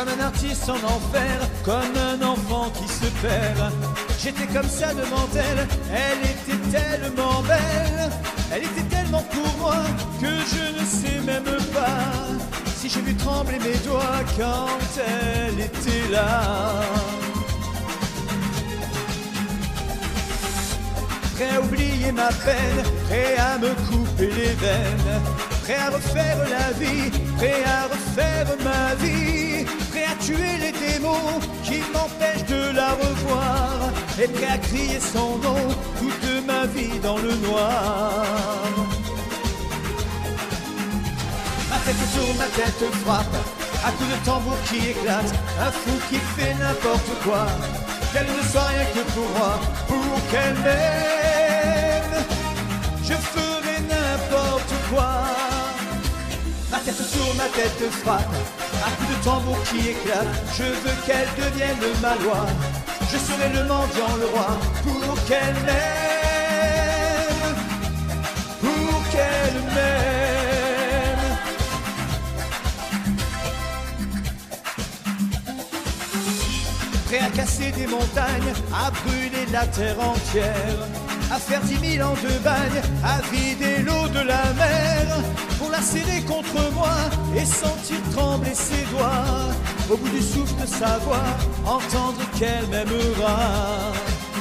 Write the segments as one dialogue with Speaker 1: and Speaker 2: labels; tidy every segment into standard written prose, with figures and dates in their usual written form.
Speaker 1: Comme un artiste en enfer, comme un enfant qui se perd. J'étais comme ça devant elle, elle était tellement belle. Elle était tellement pour moi que je ne sais même pas si j'ai vu trembler mes doigts quand elle était là. Prêt à oublier ma peine, prêt à me couper les veines, prêt à refaire la vie, prêt à refaire ma vie, prêt à tuer les démons qui m'empêchent de la revoir, et prêt à crier son nom toute ma vie dans le noir. Ma tête tourne, ma tête frappe, à coups de tambour qui éclate, un fou qui fait n'importe quoi, qu'elle ne soit rien que pour moi, pour qu'elle m'aime, je ferai n'importe quoi. Ma tête tourne, ma tête frappe, à coups de tambour qui éclate, je veux qu'elle devienne ma loi, je serai le mendiant, le roi, pour qu'elle m'aime, pour qu'elle m'aime. Prêt à casser des montagnes, à brûler la terre entière, à faire 10 000 ans de bagne, à vider l'eau de la mer, pour la serrer contre moi et sentir trembler ses doigts, au bout du souffle de sa voix, entendre qu'elle m'aimera.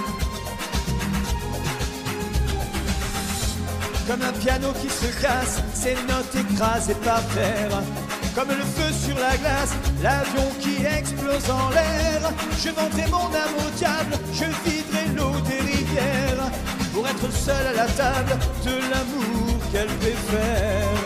Speaker 1: Comme un piano qui se casse, ses notes écrasées par terre, comme le feu sur la glace, l'avion qui explose en l'air. Je vendrai mon âme au diable, je viderai l'eau des rivières, pour être seul à la table de l'amour qu'elle préfère.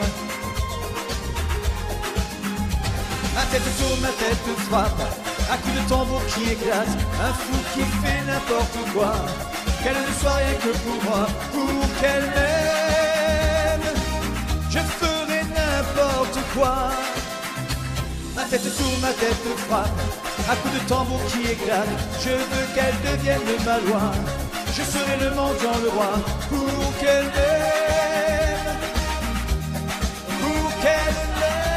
Speaker 1: Ma tête tourne, ma tête frappe, à coups de tambour qui éclate, un fou qui fait n'importe quoi, qu'elle ne soit rien que pour moi, pour qu'elle m'aime, je ferai n'importe quoi. Ma tête tourne, ma tête frappe, à coups de tambour qui éclate, je veux qu'elle devienne ma loi, je serai le mendiant, le roi, pour qu'elle m'aime, pour qu'elle m'aime.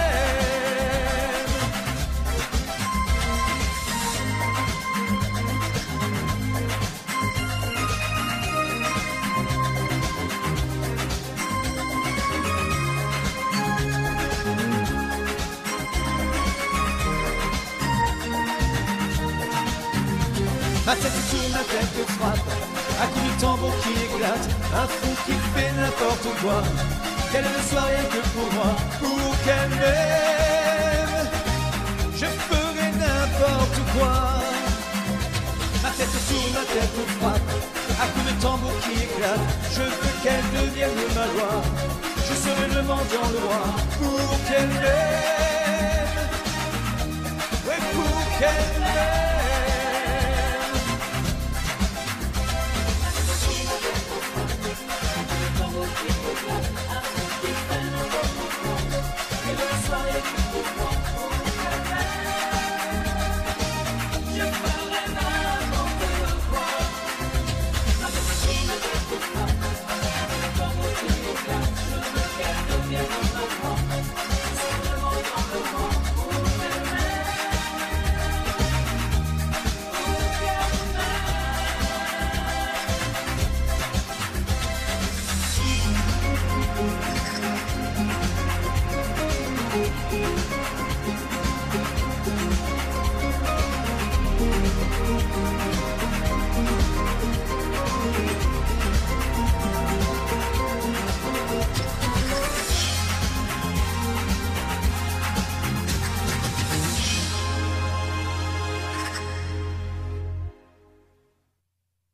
Speaker 1: Ma tête tourne, ma tête frappe, à coups de tambour qui éclate, un fou qui fait n'importe quoi, qu'elle ne soit rien que pour moi, pour qu'elle m'aime, je ferai n'importe quoi. Ma tête tourne, ma tête frappe, à coups de tambour qui éclate, je veux qu'elle devienne ma loi, je serai le mendiant, le roi, pour qu'elle m'aime, ouais, pour qu'elle m'aime.